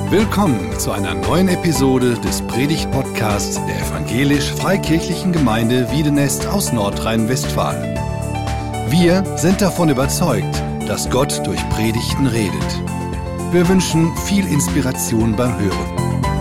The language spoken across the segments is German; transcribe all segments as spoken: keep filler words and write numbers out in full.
Willkommen zu einer neuen Episode des Predigt-Podcasts der Evangelisch-Freikirchlichen Gemeinde Wiedenest aus Nordrhein-Westfalen. Wir sind davon überzeugt, dass Gott durch Predigten redet. Wir wünschen viel Inspiration beim Hören.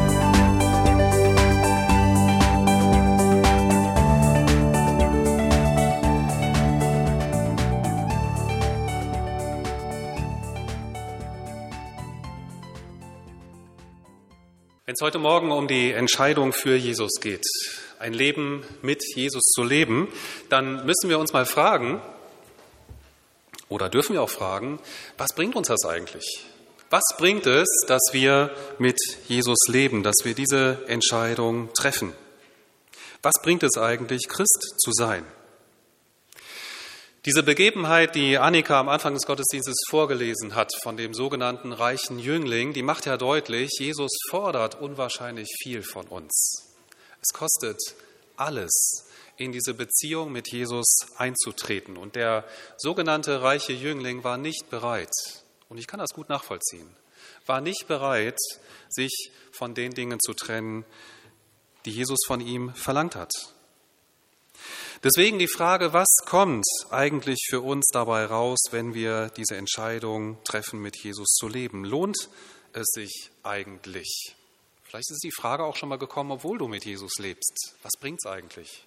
Wenn es heute Morgen um die Entscheidung für Jesus geht, ein Leben mit Jesus zu leben, dann müssen wir uns mal fragen, oder dürfen wir auch fragen, was bringt uns das eigentlich? Was bringt es, dass wir mit Jesus leben, dass wir diese Entscheidung treffen? Was bringt es eigentlich, Christ zu sein? Diese Begebenheit, die Annika am Anfang des Gottesdienstes vorgelesen hat, von dem sogenannten reichen Jüngling, die macht ja deutlich, Jesus fordert unwahrscheinlich viel von uns. Es kostet alles, in diese Beziehung mit Jesus einzutreten. Und der sogenannte reiche Jüngling war nicht bereit, und ich kann das gut nachvollziehen, war nicht bereit, sich von den Dingen zu trennen, die Jesus von ihm verlangt hat. Deswegen die Frage, was kommt eigentlich für uns dabei raus, wenn wir diese Entscheidung treffen, mit Jesus zu leben? Lohnt es sich eigentlich? Vielleicht ist die Frage auch schon mal gekommen, obwohl du mit Jesus lebst. Was bringt es eigentlich?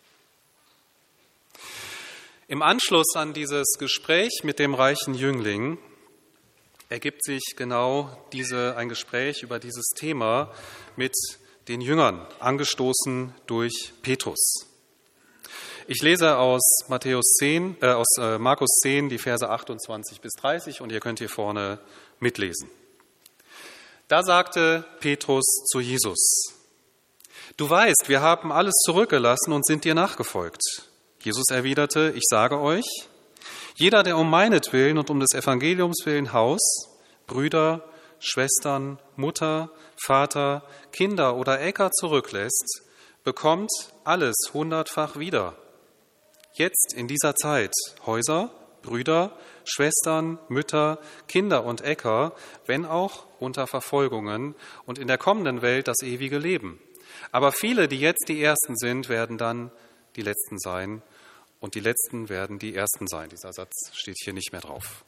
Im Anschluss an dieses Gespräch mit dem reichen Jüngling ergibt sich genau diese, ein Gespräch über dieses Thema mit den Jüngern, angestoßen durch Petrus. Ich lese aus Matthäus zehn, äh, aus äh, Markus zehn, die Verse achtundzwanzig bis dreißig, und ihr könnt hier vorne mitlesen. Da sagte Petrus zu Jesus: Du weißt, wir haben alles zurückgelassen und sind dir nachgefolgt. Jesus erwiderte: Ich sage euch, jeder, der um meinetwillen und um des Evangeliums willen Haus, Brüder, Schwestern, Mutter, Vater, Kinder oder Äcker zurücklässt, bekommt alles hundertfach wieder. Jetzt in dieser Zeit Häuser, Brüder, Schwestern, Mütter, Kinder und Äcker, wenn auch unter Verfolgungen, und in der kommenden Welt das ewige Leben. Aber viele, die jetzt die Ersten sind, werden dann die Letzten sein, und die Letzten werden die Ersten sein. Dieser Satz steht hier nicht mehr drauf.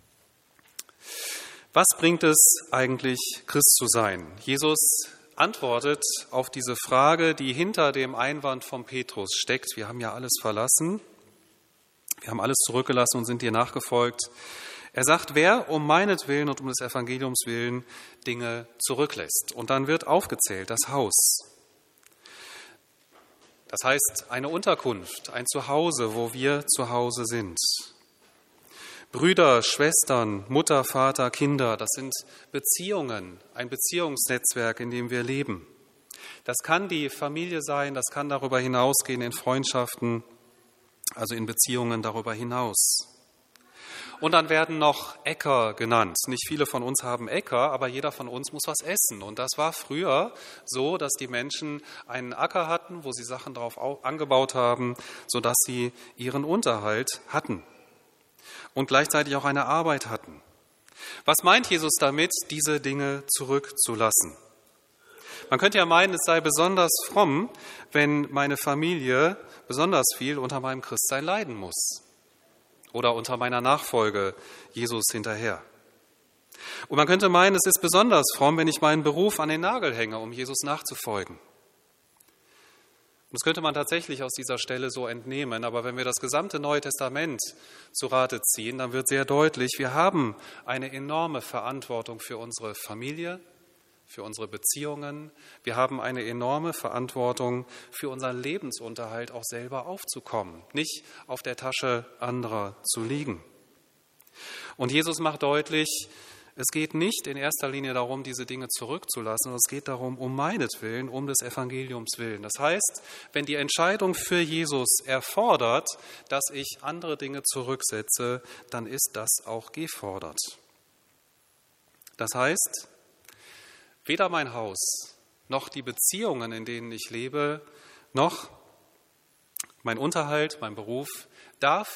Was bringt es eigentlich, Christ zu sein? Jesus antwortet auf diese Frage, die hinter dem Einwand von Petrus steckt. Wir haben ja alles verlassen, wir haben alles zurückgelassen und sind dir nachgefolgt. Er sagt, wer um meinetwillen und um des Evangeliums willen Dinge zurücklässt. Und dann wird aufgezählt das Haus. Das heißt eine Unterkunft, ein Zuhause, wo wir zu Hause sind. Brüder, Schwestern, Mutter, Vater, Kinder, das sind Beziehungen, ein Beziehungsnetzwerk, in dem wir leben. Das kann die Familie sein, das kann darüber hinausgehen in Freundschaften, also in Beziehungen darüber hinaus. Und dann werden noch Äcker genannt. Nicht viele von uns haben Äcker, aber jeder von uns muss was essen. Und das war früher so, dass die Menschen einen Acker hatten, wo sie Sachen drauf angebaut haben, sodass sie ihren Unterhalt hatten. Und gleichzeitig auch eine Arbeit hatten. Was meint Jesus damit, diese Dinge zurückzulassen? Man könnte ja meinen, es sei besonders fromm, wenn meine Familie besonders viel unter meinem Christsein leiden muss oder unter meiner Nachfolge Jesus hinterher. Und man könnte meinen, es ist besonders fromm, wenn ich meinen Beruf an den Nagel hänge, um Jesus nachzufolgen. Und das könnte man tatsächlich aus dieser Stelle so entnehmen, aber wenn wir das gesamte Neue Testament zu Rate ziehen, dann wird sehr deutlich, wir haben eine enorme Verantwortung für unsere Familie, für unsere Beziehungen. Wir haben eine enorme Verantwortung für unseren Lebensunterhalt auch selber aufzukommen, nicht auf der Tasche anderer zu liegen. Und Jesus macht deutlich, es geht nicht in erster Linie darum, diese Dinge zurückzulassen, sondern es geht darum, um meinetwillen, um des Evangeliums willen. Das heißt, wenn die Entscheidung für Jesus erfordert, dass ich andere Dinge zurücksetze, dann ist das auch gefordert. Das heißt, weder mein Haus, noch die Beziehungen, in denen ich lebe, noch mein Unterhalt, mein Beruf darf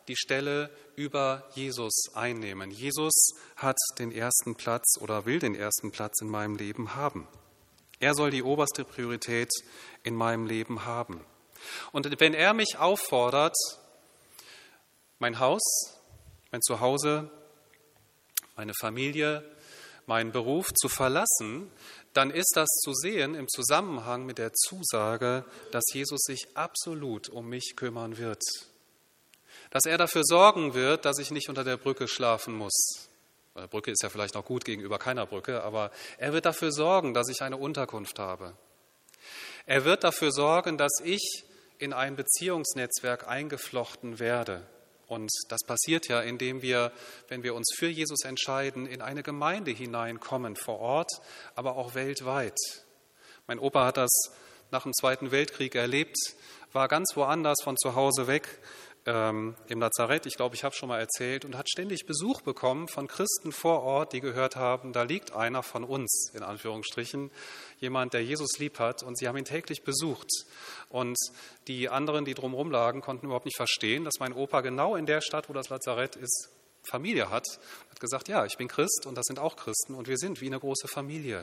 die Stelle über Jesus einnehmen. Jesus hat den ersten Platz oder will den ersten Platz in meinem Leben haben. Er soll die oberste Priorität in meinem Leben haben. Und wenn er mich auffordert, mein Haus, mein Zuhause, meine Familie, meinen Beruf zu verlassen, dann ist das zu sehen im Zusammenhang mit der Zusage, dass Jesus sich absolut um mich kümmern wird. Dass er dafür sorgen wird, dass ich nicht unter der Brücke schlafen muss. Die Brücke ist ja vielleicht noch gut gegenüber keiner Brücke, aber er wird dafür sorgen, dass ich eine Unterkunft habe. Er wird dafür sorgen, dass ich in ein Beziehungsnetzwerk eingeflochten werde. Und das passiert ja, indem wir, wenn wir uns für Jesus entscheiden, in eine Gemeinde hineinkommen, vor Ort, aber auch weltweit. Mein Opa hat das nach dem Zweiten Weltkrieg erlebt, war ganz woanders von zu Hause weg, ähm, im Lazarett, ich glaube, ich habe schon mal erzählt, und hat ständig Besuch bekommen von Christen vor Ort, die gehört haben, da liegt einer von uns, in Anführungsstrichen, jemand, der Jesus lieb hat, und sie haben ihn täglich besucht. Und die anderen, die drumherum lagen, konnten überhaupt nicht verstehen, dass mein Opa genau in der Stadt, wo das Lazarett ist, Familie hat. Er hat gesagt, ja, ich bin Christ und das sind auch Christen und wir sind wie eine große Familie.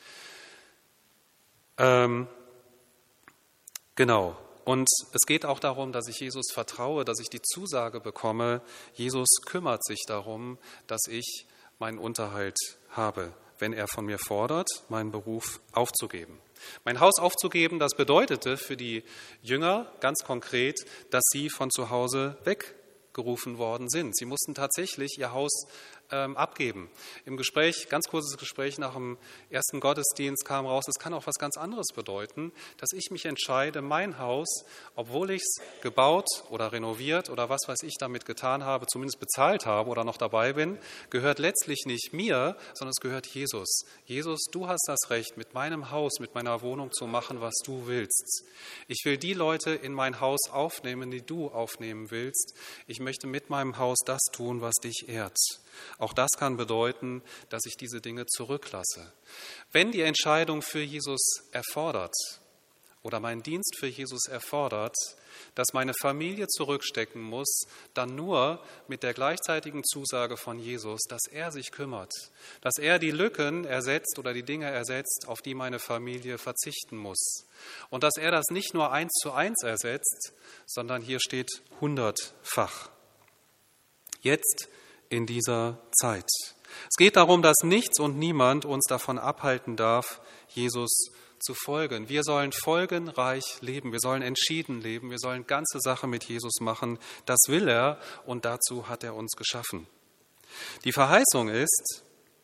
Ähm, genau. Und es geht auch darum, dass ich Jesus vertraue, dass ich die Zusage bekomme, Jesus kümmert sich darum, dass ich meinen Unterhalt habe, wenn er von mir fordert, meinen Beruf aufzugeben. Mein Haus aufzugeben, das bedeutete für die Jünger ganz konkret, dass sie von zu Hause weggerufen worden sind. Sie mussten tatsächlich ihr Haus ähm, abgeben. Im Gespräch, ganz kurzes Gespräch nach dem ersten Gottesdienst kam raus, es kann auch was ganz anderes bedeuten, dass ich mich entscheide, mein Haus, obwohl ich es gebaut oder renoviert oder was weiß ich damit getan habe, zumindest bezahlt habe oder noch dabei bin, gehört letztlich nicht mir, sondern es gehört Jesus. Jesus, du hast das Recht, mit meinem Haus, mit meiner Wohnung zu machen, was du willst. Ich will die Leute in mein Haus aufnehmen, die du aufnehmen willst. Ich möchte mit meinem Haus das tun, was dich ehrt. Auch das kann bedeuten, dass ich diese Dinge zurücklasse. Wenn die Entscheidung für Jesus erfordert oder mein Dienst für Jesus erfordert, dass meine Familie zurückstecken muss, dann nur mit der gleichzeitigen Zusage von Jesus, dass er sich kümmert, dass er die Lücken ersetzt oder die Dinge ersetzt, auf die meine Familie verzichten muss. Und dass er das nicht nur eins zu eins ersetzt, sondern hier steht hundertfach. Jetzt in dieser Zeit. Es geht darum, dass nichts und niemand uns davon abhalten darf, Jesus zu folgen. Wir sollen folgenreich leben, wir sollen entschieden leben, wir sollen ganze Sache mit Jesus machen. Das will er und dazu hat er uns geschaffen. Die Verheißung ist,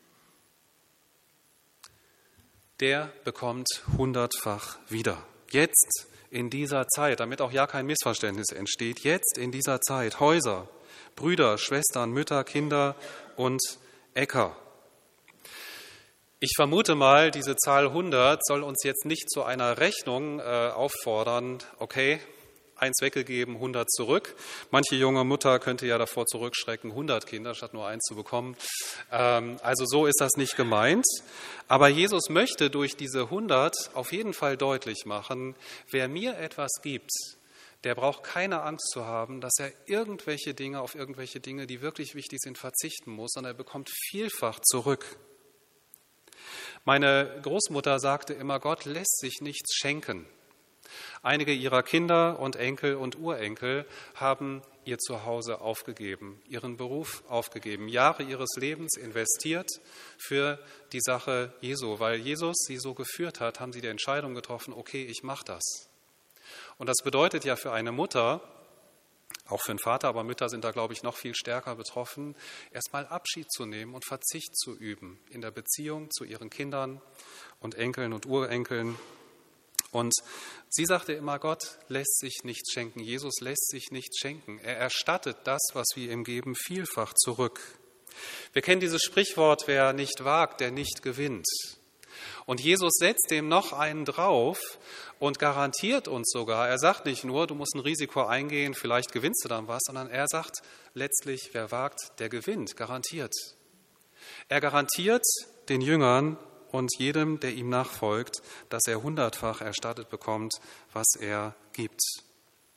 der bekommt hundertfach wieder. Jetzt in dieser Zeit, damit auch ja kein Missverständnis entsteht, jetzt in dieser Zeit Häuser, Brüder, Schwestern, Mütter, Kinder und Äcker. Ich vermute mal, diese Zahl hundert soll uns jetzt nicht zu einer Rechnung äh, auffordern, okay, eins weggegeben, hundert zurück. Manche junge Mutter könnte ja davor zurückschrecken, hundert Kinder statt nur eins zu bekommen. Ähm, also so ist das nicht gemeint. Aber Jesus möchte durch diese hundert auf jeden Fall deutlich machen, wer mir etwas gibt, der braucht keine Angst zu haben, dass er irgendwelche Dinge auf irgendwelche Dinge, die wirklich wichtig sind, verzichten muss, sondern er bekommt vielfach zurück. Meine Großmutter sagte immer, Gott lässt sich nichts schenken. Einige ihrer Kinder und Enkel und Urenkel haben ihr Zuhause aufgegeben, ihren Beruf aufgegeben, Jahre ihres Lebens investiert für die Sache Jesu. Weil Jesus sie so geführt hat, haben sie die Entscheidung getroffen, okay, ich mache das. Und das bedeutet ja für eine Mutter, auch für einen Vater, aber Mütter sind da, glaube ich, noch viel stärker betroffen, erstmal Abschied zu nehmen und Verzicht zu üben in der Beziehung zu ihren Kindern und Enkeln und Urenkeln. Und sie sagte immer, Gott lässt sich nichts schenken, Jesus lässt sich nichts schenken. Er erstattet das, was wir ihm geben, vielfach zurück. Wir kennen dieses Sprichwort, wer nicht wagt, der nicht gewinnt. Und Jesus setzt dem noch einen drauf und garantiert uns sogar, er sagt nicht nur, du musst ein Risiko eingehen, vielleicht gewinnst du dann was, sondern er sagt letztlich, wer wagt, der gewinnt, garantiert. Er garantiert den Jüngern und jedem, der ihm nachfolgt, dass er hundertfach erstattet bekommt, was er gibt.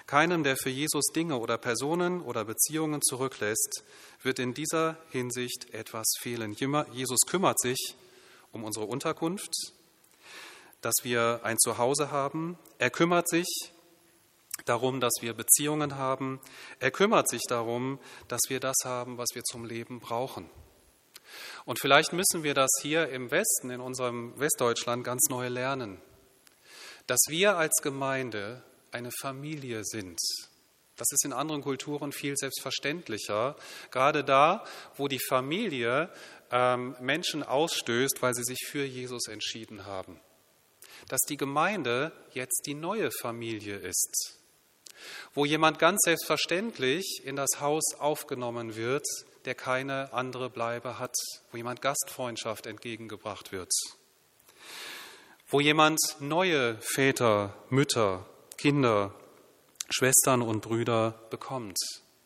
Keinem, der für Jesus Dinge oder Personen oder Beziehungen zurücklässt, wird in dieser Hinsicht etwas fehlen. Jesus kümmert sich um unsere Unterkunft, dass wir ein Zuhause haben. Er kümmert sich darum, dass wir Beziehungen haben. Er kümmert sich darum, dass wir das haben, was wir zum Leben brauchen. Und vielleicht müssen wir das hier im Westen, in unserem Westdeutschland, ganz neu lernen, dass wir als Gemeinde eine Familie sind. Das ist in anderen Kulturen viel selbstverständlicher, gerade da, wo die Familie ähm, Menschen ausstößt, weil sie sich für Jesus entschieden haben. Dass die Gemeinde jetzt die neue Familie ist, wo jemand ganz selbstverständlich in das Haus aufgenommen wird, der keine andere Bleibe hat, wo jemand Gastfreundschaft entgegengebracht wird, wo jemand neue Väter, Mütter, Kinder, Schwestern und Brüder bekommt,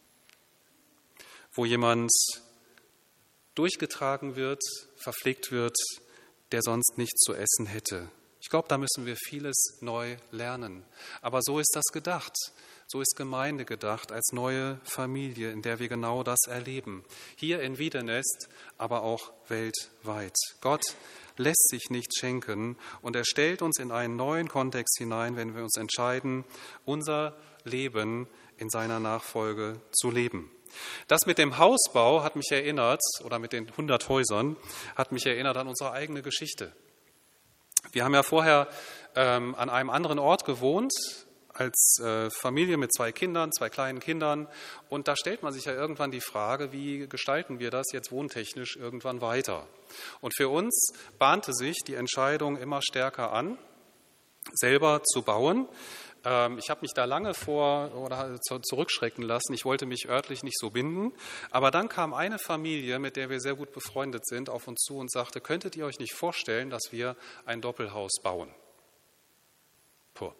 wo jemand durchgetragen wird, verpflegt wird, der sonst nichts zu essen hätte. Ich glaube, da müssen wir vieles neu lernen. Aber so ist das gedacht. So ist Gemeinde gedacht als neue Familie, in der wir genau das erleben. Hier in Wiedenest, aber auch weltweit. Gott lässt sich nicht schenken und er stellt uns in einen neuen Kontext hinein, wenn wir uns entscheiden, unser Leben in seiner Nachfolge zu leben. Das mit dem Hausbau hat mich erinnert, oder mit den hundert Häusern, hat mich erinnert an unsere eigene Geschichte. Wir haben ja vorher ähm, an einem anderen Ort gewohnt, als äh, Familie mit zwei Kindern, zwei kleinen Kindern. Und da stellt man sich ja irgendwann die Frage, wie gestalten wir das jetzt wohntechnisch irgendwann weiter? Und für uns bahnte sich die Entscheidung immer stärker an, selber zu bauen. Ähm, ich habe mich da lange vor oder zurückschrecken lassen. Ich wollte mich örtlich nicht so binden. Aber dann kam eine Familie, mit der wir sehr gut befreundet sind, auf uns zu und sagte, könntet ihr euch nicht vorstellen, dass wir ein Doppelhaus bauen? Puh.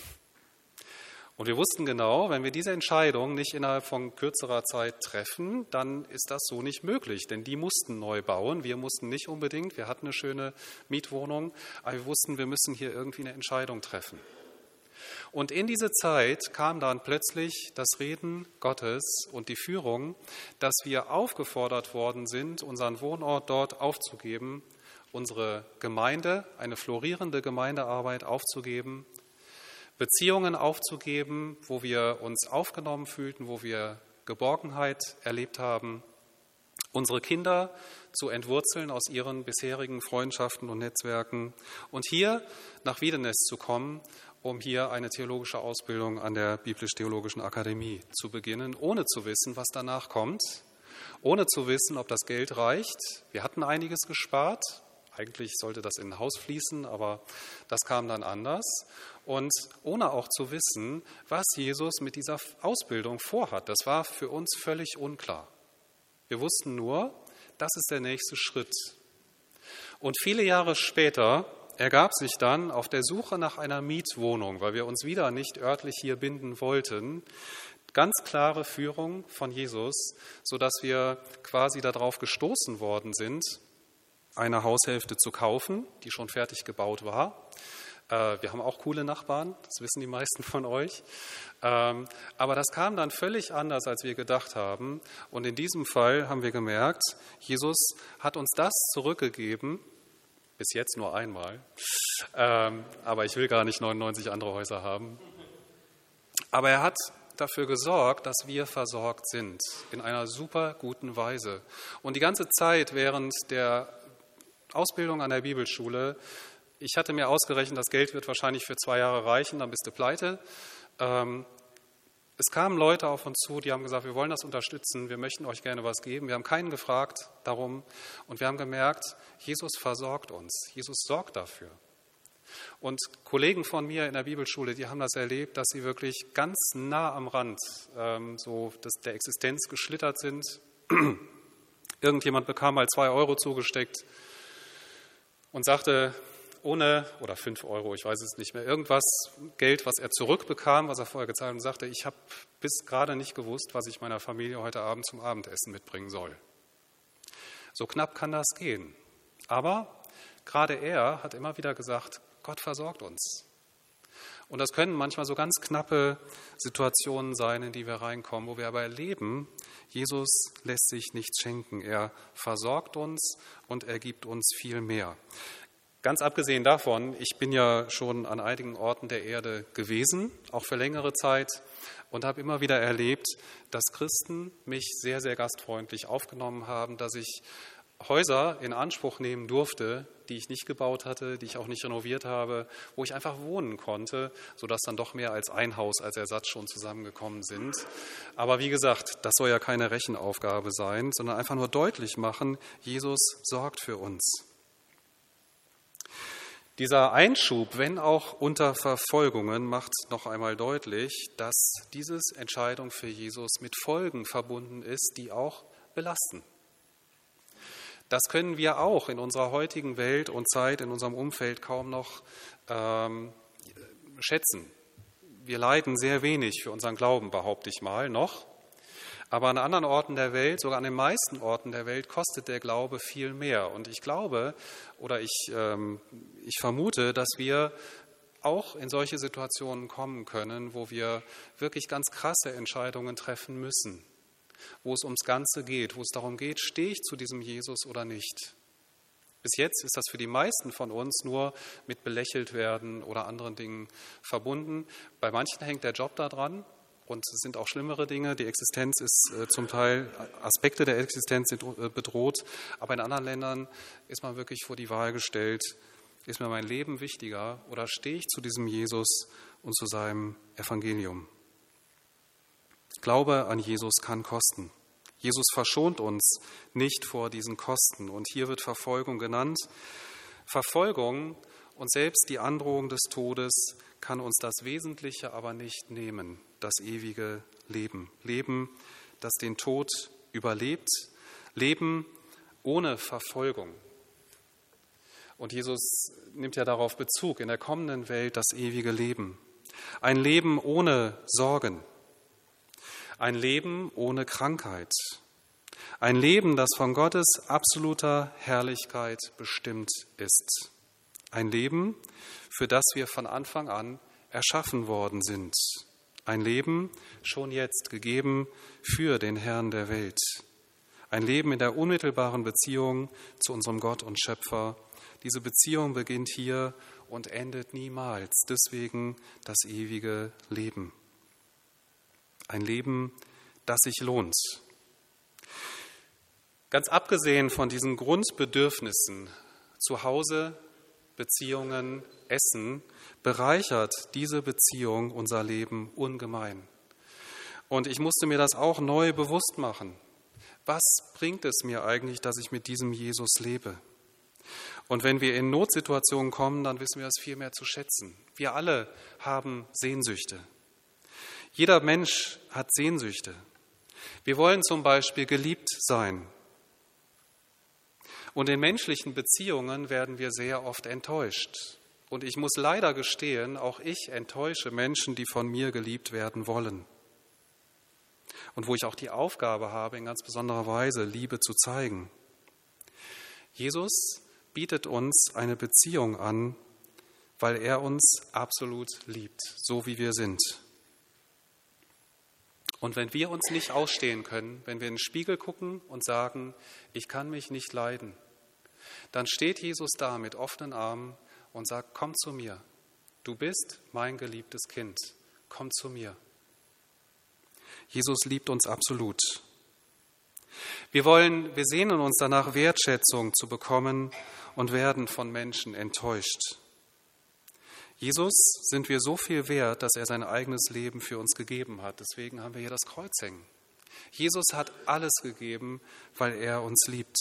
Und wir wussten genau, wenn wir diese Entscheidung nicht innerhalb von kürzerer Zeit treffen, dann ist das so nicht möglich. Denn die mussten neu bauen, wir mussten nicht unbedingt, wir hatten eine schöne Mietwohnung, aber wir wussten, wir müssen hier irgendwie eine Entscheidung treffen. Und in diese Zeit kam dann plötzlich das Reden Gottes und die Führung, dass wir aufgefordert worden sind, unseren Wohnort dort aufzugeben, unsere Gemeinde, eine florierende Gemeindearbeit aufzugeben, Beziehungen aufzugeben, wo wir uns aufgenommen fühlten, wo wir Geborgenheit erlebt haben, unsere Kinder zu entwurzeln aus ihren bisherigen Freundschaften und Netzwerken und hier nach Wiedenest zu kommen, um hier eine theologische Ausbildung an der Biblisch-Theologischen Akademie zu beginnen, ohne zu wissen, was danach kommt, ohne zu wissen, ob das Geld reicht. Wir hatten einiges gespart. Eigentlich sollte das in ein Haus fließen, aber das kam dann anders. Und ohne auch zu wissen, was Jesus mit dieser Ausbildung vorhat. Das war für uns völlig unklar. Wir wussten nur, das ist der nächste Schritt. Und viele Jahre später ergab sich dann auf der Suche nach einer Mietwohnung, weil wir uns wieder nicht örtlich hier binden wollten, ganz klare Führung von Jesus, sodass wir quasi darauf gestoßen worden sind, eine Haushälfte zu kaufen, die schon fertig gebaut war. Wir haben auch coole Nachbarn, das wissen die meisten von euch. Aber das kam dann völlig anders, als wir gedacht haben. Und in diesem Fall haben wir gemerkt, Jesus hat uns das zurückgegeben, bis jetzt nur einmal. Aber ich will gar nicht neunundneunzig andere Häuser haben. Aber er hat dafür gesorgt, dass wir versorgt sind, in einer super guten Weise. Und die ganze Zeit während der Ausbildung an der Bibelschule, ich hatte mir ausgerechnet, das Geld wird wahrscheinlich für zwei Jahre reichen, dann bist du pleite. Ähm, es kamen Leute auf uns zu, die haben gesagt, wir wollen das unterstützen, wir möchten euch gerne was geben. Wir haben keinen gefragt darum und wir haben gemerkt, Jesus versorgt uns, Jesus sorgt dafür. Und Kollegen von mir in der Bibelschule, die haben das erlebt, dass sie wirklich ganz nah am Rand ähm, so des, der Existenz geschlittert sind. Irgendjemand bekam mal zwei Euro zugesteckt und sagte, ohne, oder fünf Euro, ich weiß es nicht mehr, irgendwas, Geld, was er zurückbekam, was er vorher gezahlt hat, und sagte, ich habe bis gerade nicht gewusst, was ich meiner Familie heute Abend zum Abendessen mitbringen soll. So knapp kann das gehen. Aber gerade er hat immer wieder gesagt, Gott versorgt uns. Und das können manchmal so ganz knappe Situationen sein, in die wir reinkommen, wo wir aber erleben, Jesus lässt sich nichts schenken. Er versorgt uns und er gibt uns viel mehr. Ganz abgesehen davon, ich bin ja schon an einigen Orten der Erde gewesen, auch für längere Zeit, und habe immer wieder erlebt, dass Christen mich sehr, sehr gastfreundlich aufgenommen haben, dass ich Häuser in Anspruch nehmen durfte, die ich nicht gebaut hatte, die ich auch nicht renoviert habe, wo ich einfach wohnen konnte, sodass dann doch mehr als ein Haus als Ersatz schon zusammengekommen sind. Aber wie gesagt, das soll ja keine Rechenaufgabe sein, sondern einfach nur deutlich machen, Jesus sorgt für uns. Dieser Einschub, wenn auch unter Verfolgungen, macht noch einmal deutlich, dass diese Entscheidung für Jesus mit Folgen verbunden ist, die auch belasten. Das können wir auch in unserer heutigen Welt und Zeit, in unserem Umfeld kaum noch ähm, schätzen. Wir leiden sehr wenig für unseren Glauben, behaupte ich mal, noch. Aber an anderen Orten der Welt, sogar an den meisten Orten der Welt, kostet der Glaube viel mehr. Und ich glaube oder ich, ähm, ich vermute, dass wir auch in solche Situationen kommen können, wo wir wirklich ganz krasse Entscheidungen treffen müssen, wo es ums Ganze geht, wo es darum geht, stehe ich zu diesem Jesus oder nicht. Bis jetzt ist das für die meisten von uns nur mit belächelt werden oder anderen Dingen verbunden. Bei manchen hängt der Job da dran und es sind auch schlimmere Dinge. Die Existenz ist äh, zum Teil, Aspekte der Existenz sind äh, bedroht. Aber in anderen Ländern ist man wirklich vor die Wahl gestellt, ist mir mein Leben wichtiger oder stehe ich zu diesem Jesus und zu seinem Evangelium? Glaube an Jesus kann kosten. Jesus verschont uns nicht vor diesen Kosten. Und hier wird Verfolgung genannt. Verfolgung und selbst die Androhung des Todes kann uns das Wesentliche aber nicht nehmen, das ewige Leben. Leben, das den Tod überlebt. Leben ohne Verfolgung. Und Jesus nimmt ja darauf Bezug, in der kommenden Welt das ewige Leben. Ein Leben ohne Sorgen. Ein Leben ohne Krankheit. Ein Leben, das von Gottes absoluter Herrlichkeit bestimmt ist. Ein Leben, für das wir von Anfang an erschaffen worden sind. Ein Leben, schon jetzt gegeben für den Herrn der Welt. Ein Leben in der unmittelbaren Beziehung zu unserem Gott und Schöpfer. Diese Beziehung beginnt hier und endet niemals. Deswegen das ewige Leben. Ein Leben, das sich lohnt. Ganz abgesehen von diesen Grundbedürfnissen, Zuhause, Beziehungen, Essen, bereichert diese Beziehung unser Leben ungemein. Und ich musste mir das auch neu bewusst machen. Was bringt es mir eigentlich, dass ich mit diesem Jesus lebe? Und wenn wir in Notsituationen kommen, dann wissen wir es viel mehr zu schätzen. Wir alle haben Sehnsüchte. Jeder Mensch hat Sehnsüchte. Wir wollen zum Beispiel geliebt sein. Und in menschlichen Beziehungen werden wir sehr oft enttäuscht. Und ich muss leider gestehen, auch ich enttäusche Menschen, die von mir geliebt werden wollen. Und wo ich auch die Aufgabe habe, in ganz besonderer Weise Liebe zu zeigen. Jesus bietet uns eine Beziehung an, weil er uns absolut liebt, so wie wir sind. Und wenn wir uns nicht ausstehen können, wenn wir in den Spiegel gucken und sagen, ich kann mich nicht leiden, dann steht Jesus da mit offenen Armen und sagt, komm zu mir, du bist mein geliebtes Kind, komm zu mir. Jesus liebt uns absolut. Wir wollen, wir sehnen uns danach, Wertschätzung zu bekommen und werden von Menschen enttäuscht. Jesus sind wir so viel wert, dass er sein eigenes Leben für uns gegeben hat. Deswegen haben wir hier das Kreuz hängen. Jesus hat alles gegeben, weil er uns liebt.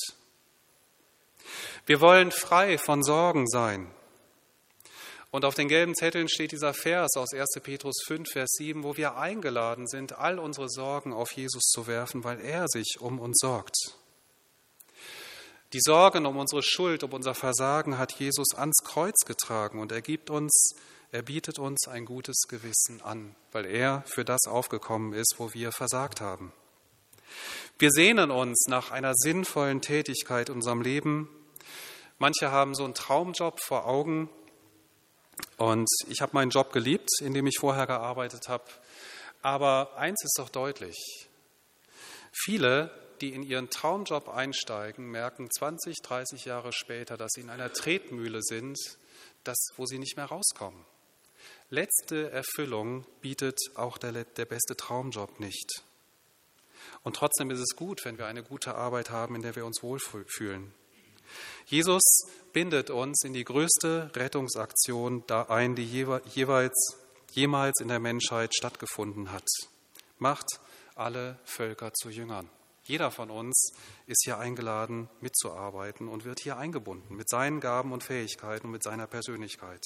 Wir wollen frei von Sorgen sein. Und auf den gelben Zetteln steht dieser Vers aus erster Petrus fünf, Vers sieben, wo wir eingeladen sind, all unsere Sorgen auf Jesus zu werfen, weil er sich um uns sorgt. Die Sorgen um unsere Schuld, um unser Versagen hat Jesus ans Kreuz getragen und er gibt uns, er bietet uns ein gutes Gewissen an, weil er für das aufgekommen ist, wo wir versagt haben. Wir sehnen uns nach einer sinnvollen Tätigkeit in unserem Leben. Manche haben so einen Traumjob vor Augen Und ich habe meinen Job geliebt, in dem ich vorher gearbeitet habe. Aber eins ist doch deutlich. Viele, die in ihren Traumjob einsteigen, merken zwanzig, dreißig Jahre später, dass sie in einer Tretmühle sind, das, wo sie nicht mehr rauskommen. Letzte Erfüllung bietet auch der, der beste Traumjob nicht. Und trotzdem ist es gut, wenn wir eine gute Arbeit haben, in der wir uns wohlfühlen. Jesus bindet uns in die größte Rettungsaktion da ein, die jeweils, jemals in der Menschheit stattgefunden hat. Macht alle Völker zu Jüngern. Jeder von uns ist hier eingeladen, mitzuarbeiten und wird hier eingebunden mit seinen Gaben und Fähigkeiten und mit seiner Persönlichkeit.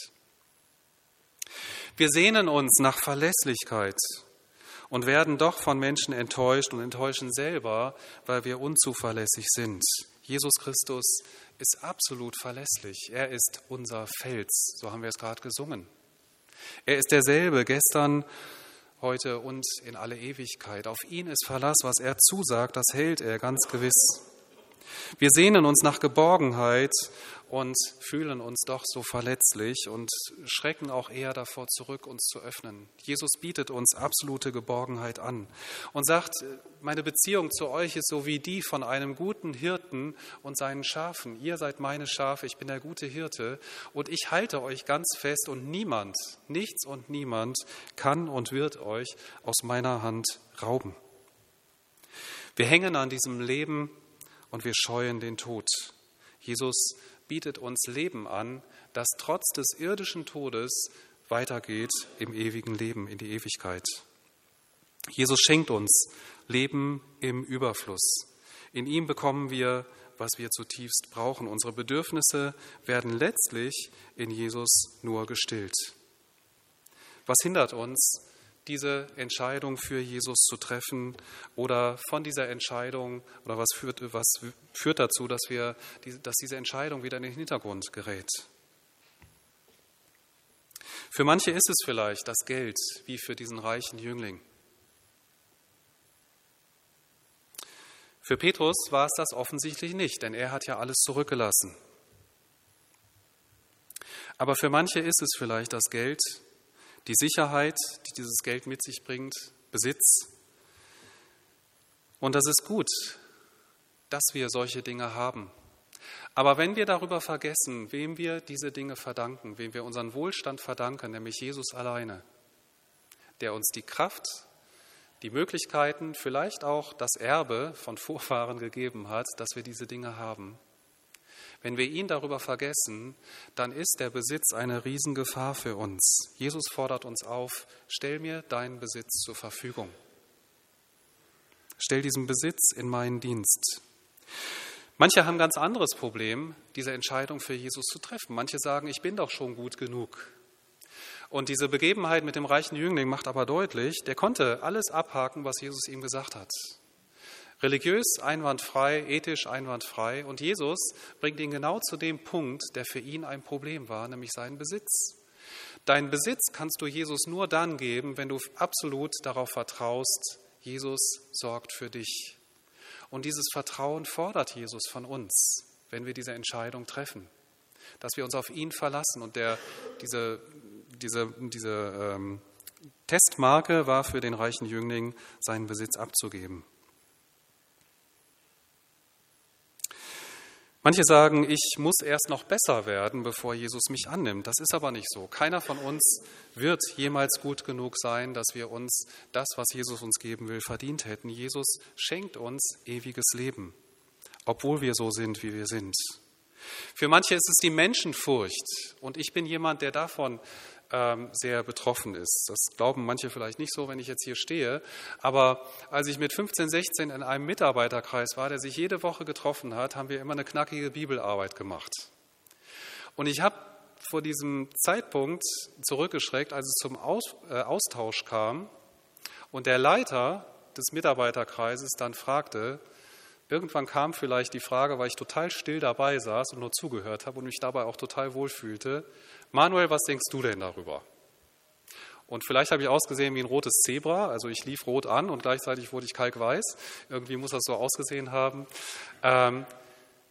Wir sehnen uns nach Verlässlichkeit und werden doch von Menschen enttäuscht und enttäuschen selber, weil wir unzuverlässig sind. Jesus Christus ist absolut verlässlich. Er ist unser Fels, so haben wir es gerade gesungen. Er ist derselbe gestern, heute und in alle Ewigkeit. Auf ihn ist Verlass, was er zusagt, das hält er ganz gewiss. Wir sehnen uns nach Geborgenheit und fühlen uns doch so verletzlich und schrecken auch eher davor zurück, uns zu öffnen. Jesus bietet uns absolute Geborgenheit an und sagt, meine Beziehung zu euch ist so wie die von einem guten Hirten und seinen Schafen. Ihr seid meine Schafe, ich bin der gute Hirte und ich halte euch ganz fest und niemand, nichts und niemand kann und wird euch aus meiner Hand rauben. Wir hängen an diesem Leben und wir scheuen den Tod. Jesus bietet uns Leben an, das trotz des irdischen Todes weitergeht im ewigen Leben, in die Ewigkeit. Jesus schenkt uns Leben im Überfluss. In ihm bekommen wir, was wir zutiefst brauchen. Unsere Bedürfnisse werden letztlich in Jesus nur gestillt. Was hindert uns, diese Entscheidung für Jesus zu treffen oder von dieser Entscheidung oder was führt, was führt dazu, dass, wir, dass diese Entscheidung wieder in den Hintergrund gerät? Für manche ist es vielleicht das Geld, wie für diesen reichen Jüngling. Für Petrus war es das offensichtlich nicht, denn er hat ja alles zurückgelassen. Aber für manche ist es vielleicht das Geld, die Sicherheit, die dieses Geld mit sich bringt, Besitz. Und das ist gut, dass wir solche Dinge haben. Aber wenn wir darüber vergessen, wem wir diese Dinge verdanken, wem wir unseren Wohlstand verdanken, nämlich Jesus alleine, der uns die Kraft, die Möglichkeiten, vielleicht auch das Erbe von Vorfahren gegeben hat, dass wir diese Dinge haben. Wenn wir ihn darüber vergessen, dann ist der Besitz eine Riesengefahr für uns. Jesus fordert uns auf, stell mir deinen Besitz zur Verfügung. Stell diesen Besitz in meinen Dienst. Manche haben ein ganz anderes Problem, diese Entscheidung für Jesus zu treffen. Manche sagen, ich bin doch schon gut genug. Und diese Begebenheit mit dem reichen Jüngling macht aber deutlich, der konnte alles abhaken, was Jesus ihm gesagt hat. Religiös einwandfrei, ethisch einwandfrei. Und Jesus bringt ihn genau zu dem Punkt, der für ihn ein Problem war, nämlich seinen Besitz. Deinen Besitz kannst du Jesus nur dann geben, wenn du absolut darauf vertraust, Jesus sorgt für dich. Und dieses Vertrauen fordert Jesus von uns, wenn wir diese Entscheidung treffen, dass wir uns auf ihn verlassen. Und der, diese, diese, diese ähm, Testmarke war für den reichen Jüngling, seinen Besitz abzugeben. Manche sagen, ich muss erst noch besser werden, bevor Jesus mich annimmt. Das ist aber nicht so. Keiner von uns wird jemals gut genug sein, dass wir uns das, was Jesus uns geben will, verdient hätten. Jesus schenkt uns ewiges Leben, obwohl wir so sind, wie wir sind. Für manche ist es die Menschenfurcht. Und ich bin jemand, der davon ähm, sehr betroffen ist. Das glauben manche vielleicht nicht so, wenn ich jetzt hier stehe. Aber als ich mit fünfzehn, sechzehn in einem Mitarbeiterkreis war, der sich jede Woche getroffen hat, haben wir immer eine knackige Bibelarbeit gemacht. Und ich habe vor diesem Zeitpunkt zurückgeschreckt, als es zum Aus, äh, Austausch kam und der Leiter des Mitarbeiterkreises dann fragte, irgendwann kam vielleicht die Frage, weil ich total still dabei saß und nur zugehört habe und mich dabei auch total wohlfühlte, Manuel, was denkst du denn darüber? Und vielleicht habe ich ausgesehen wie ein rotes Zebra, also ich lief rot an und gleichzeitig wurde ich kalkweiß. Irgendwie muss das so ausgesehen haben. Ähm,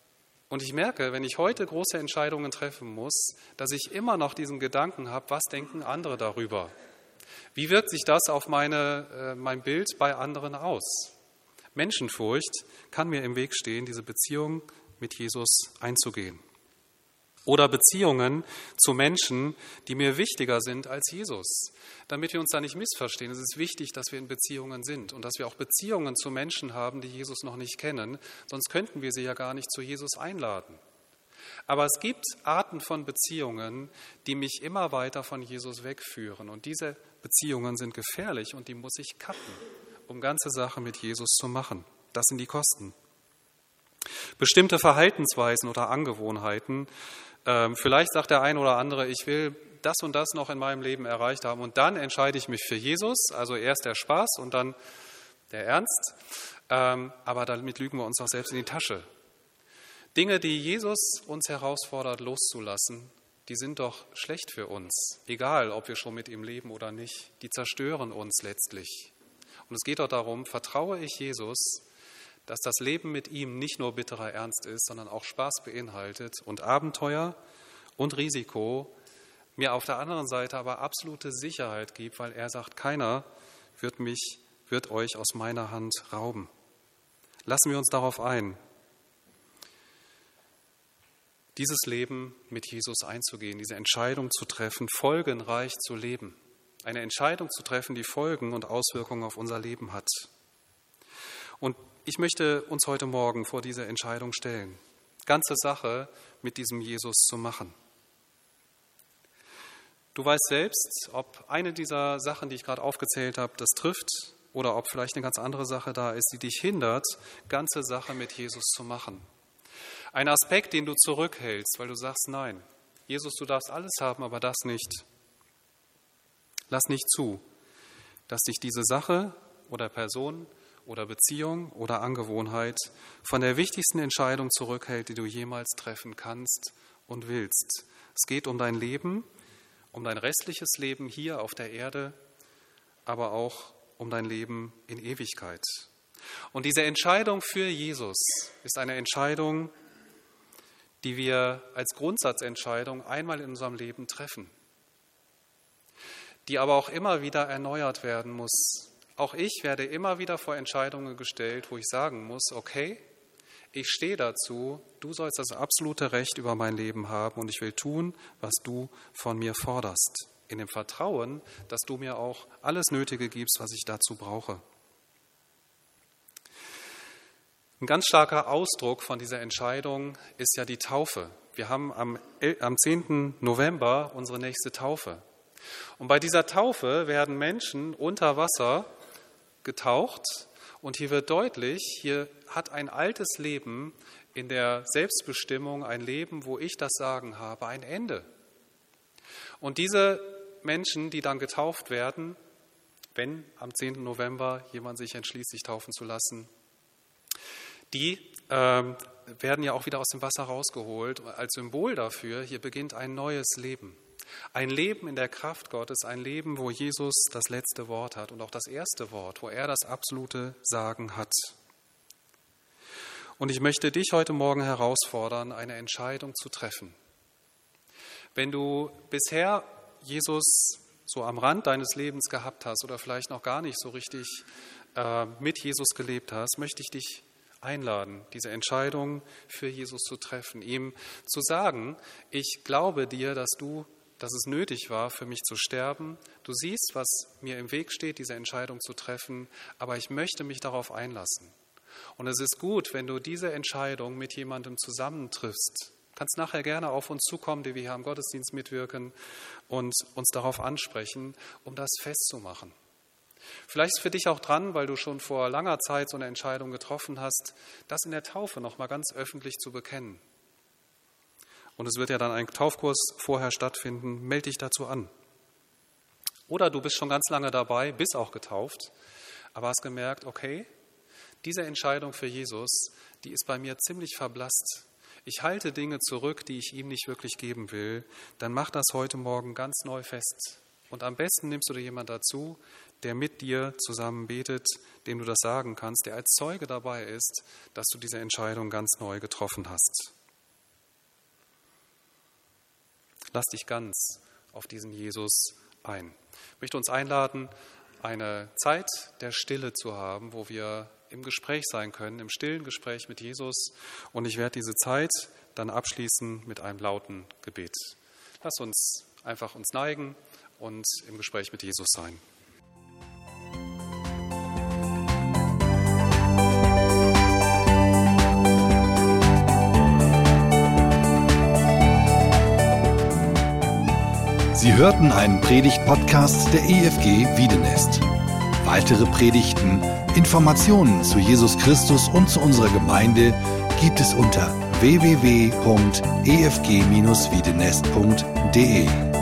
Und ich merke, wenn ich heute große Entscheidungen treffen muss, dass ich immer noch diesen Gedanken habe, was denken andere darüber? Wie wirkt sich das auf meine, äh, mein Bild bei anderen aus? Menschenfurcht kann mir im Weg stehen, diese Beziehung mit Jesus einzugehen. Oder Beziehungen zu Menschen, die mir wichtiger sind als Jesus. Damit wir uns da nicht missverstehen, es ist wichtig, dass wir in Beziehungen sind und dass wir auch Beziehungen zu Menschen haben, die Jesus noch nicht kennen, sonst könnten wir sie ja gar nicht zu Jesus einladen. Aber es gibt Arten von Beziehungen, die mich immer weiter von Jesus wegführen. Und diese Beziehungen sind gefährlich und die muss ich cutten, um ganze Sache mit Jesus zu machen. Das sind die Kosten. Bestimmte Verhaltensweisen oder Angewohnheiten, äh, vielleicht sagt der ein oder andere, ich will das und das noch in meinem Leben erreicht haben und dann entscheide ich mich für Jesus, also erst der Spaß und dann der Ernst, ähm, aber damit lügen wir uns auch selbst in die Tasche. Dinge, die Jesus uns herausfordert, loszulassen, die sind doch schlecht für uns, egal ob wir schon mit ihm leben oder nicht, die zerstören uns letztlich. Und es geht doch darum, vertraue ich Jesus, dass das Leben mit ihm nicht nur bitterer Ernst ist, sondern auch Spaß beinhaltet und Abenteuer und Risiko, mir auf der anderen Seite aber absolute Sicherheit gibt, weil er sagt, keiner wird mich, wird euch aus meiner Hand rauben. Lassen wir uns darauf ein, dieses Leben mit Jesus einzugehen, diese Entscheidung zu treffen, folgenreich zu leben. Eine Entscheidung zu treffen, die Folgen und Auswirkungen auf unser Leben hat. Und ich möchte uns heute Morgen vor diese Entscheidung stellen, ganze Sache mit diesem Jesus zu machen. Du weißt selbst, ob eine dieser Sachen, die ich gerade aufgezählt habe, das trifft oder ob vielleicht eine ganz andere Sache da ist, die dich hindert, ganze Sache mit Jesus zu machen. Ein Aspekt, den du zurückhältst, weil du sagst, nein, Jesus, du darfst alles haben, aber das nicht. Lass nicht zu, dass dich diese Sache oder Person oder Beziehung oder Angewohnheit von der wichtigsten Entscheidung zurückhält, die du jemals treffen kannst und willst. Es geht um dein Leben, um dein restliches Leben hier auf der Erde, aber auch um dein Leben in Ewigkeit. Und diese Entscheidung für Jesus ist eine Entscheidung, die wir als Grundsatzentscheidung einmal in unserem Leben treffen, die aber auch immer wieder erneuert werden muss. Auch ich werde immer wieder vor Entscheidungen gestellt, wo ich sagen muss, okay, ich stehe dazu, du sollst das absolute Recht über mein Leben haben und ich will tun, was du von mir forderst, in dem Vertrauen, dass du mir auch alles Nötige gibst, was ich dazu brauche. Ein ganz starker Ausdruck von dieser Entscheidung ist ja die Taufe. Wir haben am, am zehnten November unsere nächste Taufe. Und bei dieser Taufe werden Menschen unter Wasser getaucht und hier wird deutlich, hier hat ein altes Leben in der Selbstbestimmung, ein Leben, wo ich das Sagen habe, ein Ende. Und diese Menschen, die dann getauft werden, wenn am zehnten November jemand sich entschließt, sich taufen zu lassen, die äh, werden ja auch wieder aus dem Wasser rausgeholt als Symbol dafür, hier beginnt ein neues Leben. Ein Leben in der Kraft Gottes, ein Leben, wo Jesus das letzte Wort hat und auch das erste Wort, wo er das absolute Sagen hat. Und ich möchte dich heute Morgen herausfordern, eine Entscheidung zu treffen. Wenn du bisher Jesus so am Rand deines Lebens gehabt hast oder vielleicht noch gar nicht so richtig äh, mit Jesus gelebt hast, möchte ich dich einladen, diese Entscheidung für Jesus zu treffen, ihm zu sagen, ich glaube dir, dass du dass es nötig war, für mich zu sterben. Du siehst, was mir im Weg steht, diese Entscheidung zu treffen, aber ich möchte mich darauf einlassen. Und es ist gut, wenn du diese Entscheidung mit jemandem zusammentriffst. Du kannst nachher gerne auf uns zukommen, die wir hier am Gottesdienst mitwirken und uns darauf ansprechen, um das festzumachen. Vielleicht ist für dich auch dran, weil du schon vor langer Zeit so eine Entscheidung getroffen hast, das in der Taufe nochmal ganz öffentlich zu bekennen. Und es wird ja dann ein Taufkurs vorher stattfinden, melde dich dazu an. Oder du bist schon ganz lange dabei, bist auch getauft, aber hast gemerkt, okay, diese Entscheidung für Jesus, die ist bei mir ziemlich verblasst. Ich halte Dinge zurück, die ich ihm nicht wirklich geben will. Dann mach das heute Morgen ganz neu fest. Und am besten nimmst du dir jemanden dazu, der mit dir zusammen betet, dem du das sagen kannst, der als Zeuge dabei ist, dass du diese Entscheidung ganz neu getroffen hast. Lass dich ganz auf diesen Jesus ein. Ich möchte uns einladen, eine Zeit der Stille zu haben, wo wir im Gespräch sein können, im stillen Gespräch mit Jesus. Und ich werde diese Zeit dann abschließen mit einem lauten Gebet. Lass uns einfach uns neigen und im Gespräch mit Jesus sein. Sie hörten einen Predigt-Podcast der E F G Wiedenest. Weitere Predigten, Informationen zu Jesus Christus und zu unserer Gemeinde gibt es unter w w w punkt e f g dash wiedenest punkt d e.